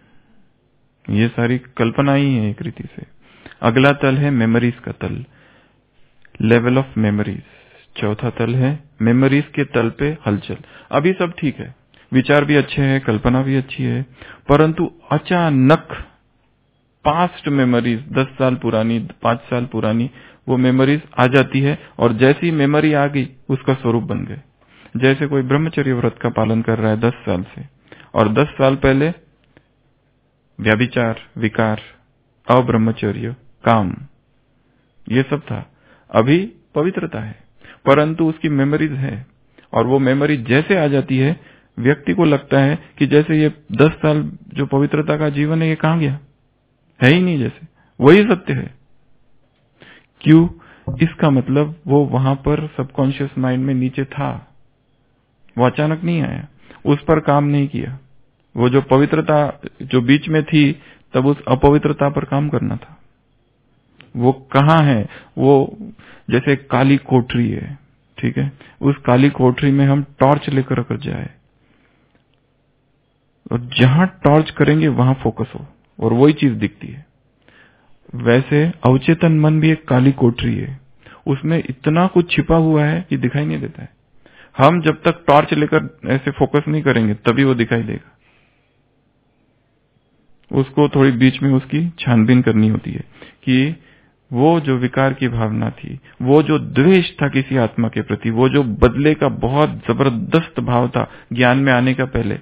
ये सारी कल्पना ही है एक रीति से। अगला तल है मेमोरीज का तल, लेवल ऑफ मेमोरीज। चौथा तल है मेमोरीज के तल पे हलचल। अभी सब ठीक है, विचार भी अच्छे हैं, कल्पना भी अच्छी है, परंतु अचानक पास्ट मेमोरीज, 10 साल पुरानी, 5 साल पुरानी, वो मेमोरीज आ जाती है, और जैसी मेमोरी आ गई उसका स्वरूप बन गए। जैसे कोई ब्रह्मचर्य व्रत का पालन कर रहा है 10 साल से, और 10 साल पहले व्यभिचार, विकार, अब्रह्मचर्य, काम, ये सब था। अभी पवित्रता है, परंतु उसकी मेमोरीज है, और वो मेमोरी जैसे आ जाती है व्यक्ति को लगता है कि जैसे ये 10 साल जो पवित्रता का जीवन है ये कहां गया, है ही नहीं, जैसे वही सत्य है। क्यों? इसका मतलब वो वहां पर सबकॉन्शियस माइंड में नीचे था, वो अचानक नहीं आया, उस पर काम नहीं किया। वो जो पवित्रता जो बीच में थी तब उस अपवित्रता पर काम करना था। वो कहाँ है? वो जैसे काली कोठरी है, ठीक है, उस काली कोठरी में हम टॉर्च लेकर अगर जाए और जहां टॉर्च करेंगे वहां फोकस हो और वही चीज दिखती है। वैसे अवचेतन मन भी एक काली कोठरी है, उसमें इतना कुछ छिपा हुआ है कि दिखाई नहीं देता है। हम जब तक टॉर्च लेकर ऐसे फोकस नहीं करेंगे तभी वो दिखाई देगा। उसको थोड़ी बीच में उसकी छानबीन करनी होती है कि वो जो विकार की भावना थी, वो जो द्वेष था किसी आत्मा के प्रति, वो जो बदले का बहुत जबरदस्त भाव था ज्ञान में आने का पहले,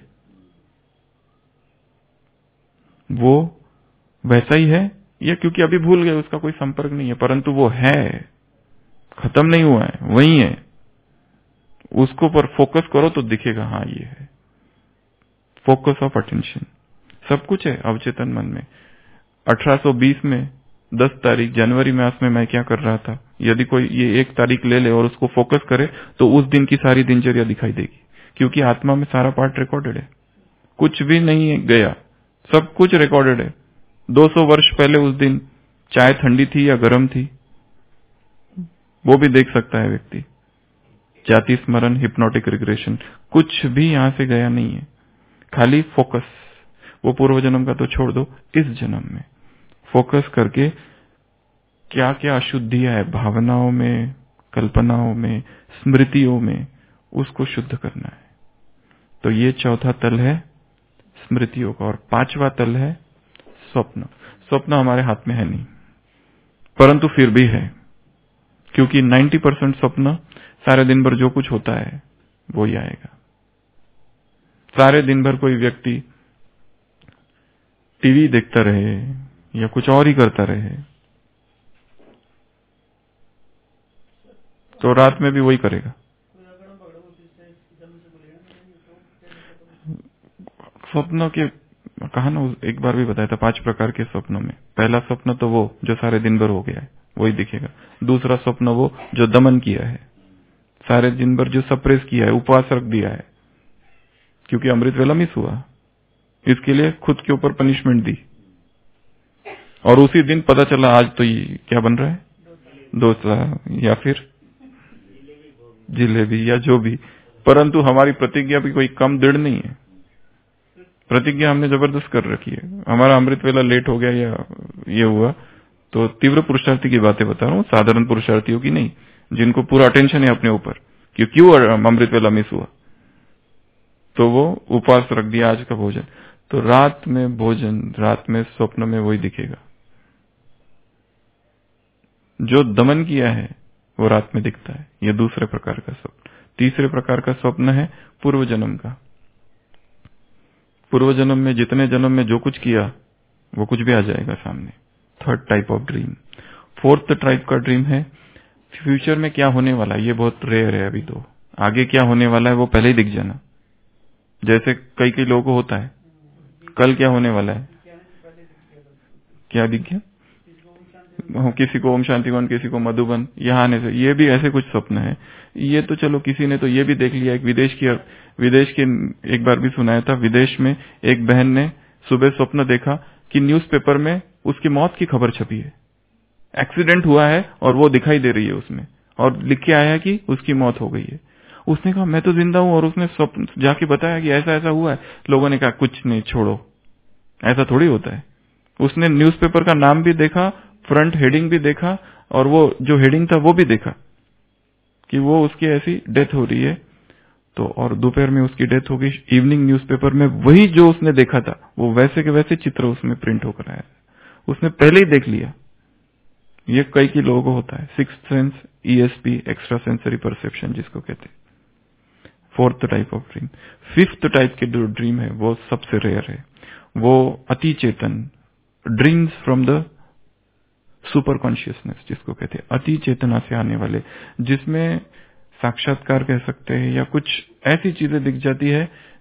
वो वैसा ही है या क्योंकि अभी भूल गए उसका कोई संपर्क नहीं है, परंतु वो है, खत्म नहीं हुआ है, वही है। उसको पर फोकस करो तो दिखेगा, हाँ ये है। फोकस ऑफ अटेंशन सब कुछ है अवचेतन मन में। 1820 में 10 तारीख जनवरी मास में मैं क्या कर रहा था, यदि कोई ये 1 तारीख ले ले और उसको फोकस करे तो उस दिन की सारी दिनचर्या दिखाई देगी, क्योंकि आत्मा में सारा पार्ट रिकॉर्डेड है, कुछ भी नहीं गया, सब कुछ रिकॉर्डेड है। 200 वर्ष पहले उस दिन चाय ठंडी थी या गर्म थी, वो भी देख सकता है व्यक्ति। जाति स्मरण, हिप्नोटिक रिग्रेशन, कुछ भी यहां से गया नहीं है, खाली फोकस। वो पूर्व जन्म का तो छोड़ दो, इस जन्म में फोकस करके क्या क्या अशुद्धियां है भावनाओं में, कल्पनाओं में, स्मृतियों में, उसको शुद्ध करना है। तो ये चौथा तल है स्मृतियों का, और 5वां तल है स्वप्न। स्वप्न हमारे हाथ में है नहीं, परंतु फिर भी है, क्योंकि 90% स्वप्न सारे दिन भर जो कुछ होता है वो ही आएगा। सारे दिन भर कोई व्यक्ति टीवी देखता रहे या कुछ और ही करता रहे तो रात में भी वही करेगा। स्वप्नों के कहा ना, एक बार भी बताया था 5 प्रकार के स्वप्नों में। पहला स्वप्न तो वो जो सारे दिन भर हो गया है वही दिखेगा। दूसरा स्वप्न वो जो दमन किया है, सारे दिन भर जो सप्रेस किया है, उपवास रख दिया है, क्योंकि अमृत वेला मिस हुआ, इसके लिए खुद के ऊपर पनिशमेंट दी, और उसी दिन पता चला आज तो ये क्या बन रहा है, डोसा या फिर जिलेबी या जो भी। परंतु हमारी प्रतिज्ञा भी कोई कम दृढ़ नहीं है, प्रतिज्ञा हमने जबरदस्त कर रखी है। हमारा अमृत वेला लेट हो गया या ये हुआ तो तीव्र पुरुषार्थी की बातें बता रहा हूँ, साधारण पुरुषार्थियों की नहीं, जिनको पूरा अटेंशन है अपने ऊपर कि क्यों अमृत वेला मिस हुआ, तो वो उपवास रख दिया आज का भोजन। तो रात में भोजन, रात में स्वप्न में वही दिखेगा, जो दमन किया है वो रात में दिखता है। ये दूसरे प्रकार का स्वप्न। तीसरे प्रकार का स्वप्न है पूर्व जन्म का। पूर्व जन्म में जितने जन्म में जो कुछ किया वो कुछ भी आ जाएगा सामने। Third type of dream. Fourth type का ड्रीम है फ्यूचर में क्या होने वाला है। ये बहुत रेयर है अभी, तो आगे क्या होने वाला है वो पहले ही दिख जाना। जैसे कई लोगों को होता है कल क्या होने वाला है, क्या दिख गया, किसी को ओम शांति वन, किसी को मधुबन, यहाँ आने से। ये भी ऐसे कुछ स्वप्न है। ये तो चलो किसी ने तो ये भी देख लिया, एक विदेश के एक बार भी सुनाया था। विदेश में एक बहन ने सुबह स्वप्न देखा कि न्यूज़पेपर में उसकी मौत की खबर छपी है, एक्सीडेंट हुआ है और वो दिखाई दे रही है उसमें, और लिख के आया कि उसकी मौत हो गई है। उसने कहा मैं तो जिंदा हूं, और उसने स्वप्न जाके बताया कि ऐसा ऐसा हुआ है। लोगों ने कहा कुछ नहीं, छोड़ो, ऐसा थोड़ी होता है। उसने न्यूज़पेपर का नाम भी देखा, फ्रंट हेडिंग भी देखा, और वो जो हेडिंग था वो भी देखा कि वो उसकी ऐसी डेथ हो रही है। तो और दोपहर में उसकी डेथ हो गई। इवनिंग न्यूज़पेपर में वही जो उसने देखा था वो वैसे के वैसे चित्र उसमें प्रिंट होकर आया, उसने पहले ही देख लिया। ये कई लोगों को होता है, sixth sense, ESP, extra sensory perception जिसको कहते हैं। Fourth type of dream. Fifth type के जो ड्रीम है वो सबसे रेयर है, वो अति चेतन, dreams from the super consciousness जिसको कहते हैं, अति चेतना से आने वाले, जिसमें साक्षात्कार कह सकते हैं या कुछ ऐसी चीजें दिख जाती है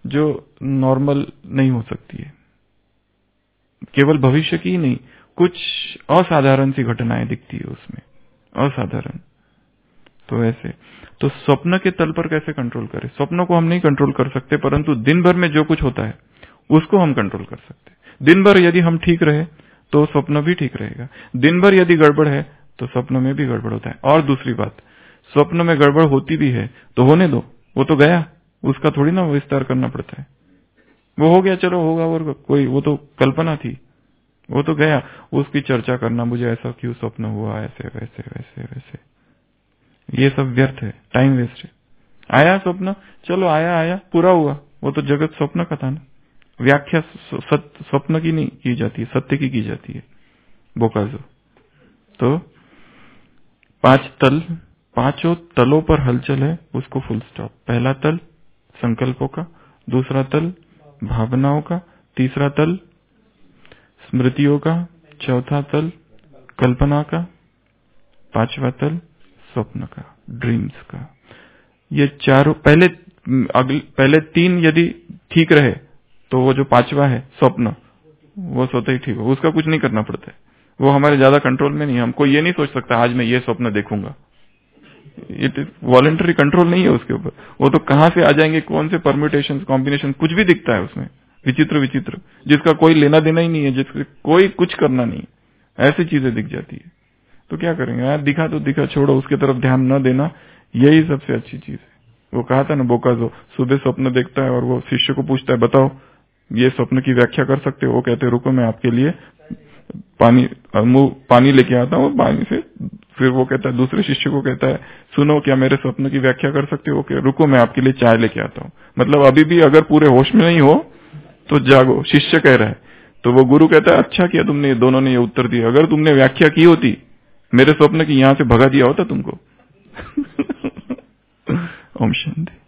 जो नॉर्मल नहीं हो सकती है। केवल भविष्य की ही नहीं, कुछ असाधारण सी घटनाएं दिखती है उसमें, असाधारण। तो ऐसे तो स्वप्न के तल पर कैसे कंट्रोल करें? स्वप्नों को हम नहीं कंट्रोल कर सकते, परंतु दिन भर में जो कुछ होता है उसको हम कंट्रोल कर सकते हैं। दिन भर यदि हम ठीक रहे तो स्वप्न भी ठीक रहेगा, दिन भर यदि गड़बड़ है तो स्वप्न में भी गड़बड़ होता है। और दूसरी बात, स्वप्न में गड़बड़ होती भी है तो होने दो, वो तो गया, उसका थोड़ी ना विस्तार करना पड़ता है। वो हो गया, चलो होगा, और कोई, वो तो कल्पना थी, वो तो गया। उसकी चर्चा करना, मुझे ऐसा क्यों स्वप्न हुआ, ऐसे वैसे वैसे वैसे, ये सब व्यर्थ है, टाइम वेस्ट है। आया स्वप्न, चलो आया पूरा हुआ, वो तो जगत स्वप्न का था ना। व्याख्या स्वप्न की नहीं की जाती है, सत्य की जाती है। बोकाजो तो 5 तल, 5 तलों पर हलचल है, उसको फुल स्टॉप। पहला तल संकल्पों का, दूसरा तल भावनाओं का, तीसरा तल स्मृतियों का, चौथा तल कल्पना का, 5वां तल स्वप्न का, ड्रीम्स का। ये चारों पहले 3 यदि ठीक रहे तो वो जो 5वां है स्वप्न, वो स्वतः ही ठीक हो, उसका कुछ नहीं करना पड़ता है, वो हमारे ज्यादा कंट्रोल में नहीं है। हमको ये नहीं सोच सकता आज मैं ये स्वप्न देखूंगा, ये वॉलंटरी कंट्रोल नहीं है उसके ऊपर। वो तो कहां से आ जाएंगे, कौन से परम्यूटेशन कॉम्बिनेशन, कुछ भी दिखता है उसमें, विचित्र विचित्र, जिसका कोई लेना देना ही नहीं है, जिसका कोई कुछ करना नहीं, ऐसी चीजें दिख जाती है। तो क्या करेंगे यार, दिखा तो दिखा, छोड़ो, उसके तरफ ध्यान न देना, यही सबसे अच्छी चीज है। वो कहा था ना बोकाजो, सुबह स्वप्न देखता है और वो शिष्य को पूछता है, बताओ ये स्वप्न की व्याख्या कर सकते हो? वो कहते हैं रुको मैं आपके लिए पानी लेके आता हूँ, पानी से। फिर वो कहता है, दूसरे शिष्य को कहता है, सुनो क्या मेरे स्वप्न की व्याख्या कर सकते हो? रुको मैं आपके लिए चाय लेके आता हूँ। मतलब अभी भी अगर पूरे होश में नहीं हो तो जागो, शिष्य कह रहा है। तो वो गुरु कहता है, अच्छा किया तुमने, दोनों ने ये उत्तर दिया, अगर तुमने व्याख्या की होती मेरे स्वप्न की, यहां से भगा दिया होता तुमको। ओम शांति।